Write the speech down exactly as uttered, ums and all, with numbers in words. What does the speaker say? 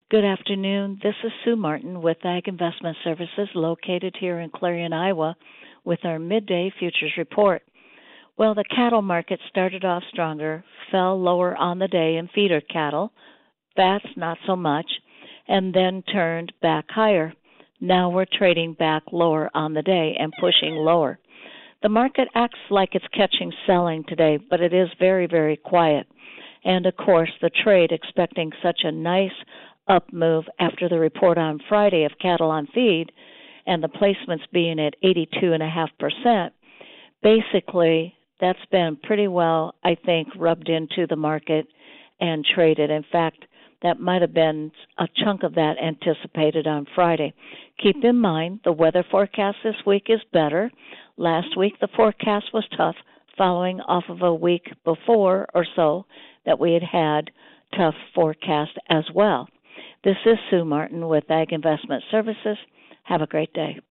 Good afternoon. This is Sue Martin with Ag Investment Services located here in Clarion, Iowa, with our midday futures report. Well, the cattle market started off stronger, fell lower on the day in feeder cattle, fats not so much, and then turned back higher. Now we're trading back lower on the day and pushing lower. The market acts like it's catching selling today, but it is very, very quiet. And of course, the trade expecting such a nice up move after the report on Friday of cattle on feed and the placements being at eighty-two point five percent, basically that's been pretty well, I think, rubbed into the market and traded. In fact, that might have been a chunk of that anticipated on Friday. Keep in mind, the weather forecast this week is better. Last week, the forecast was tough, following off of a week before or so that we had had tough forecast as well. This is Sue Martin with Ag Investment Services. Have a great day.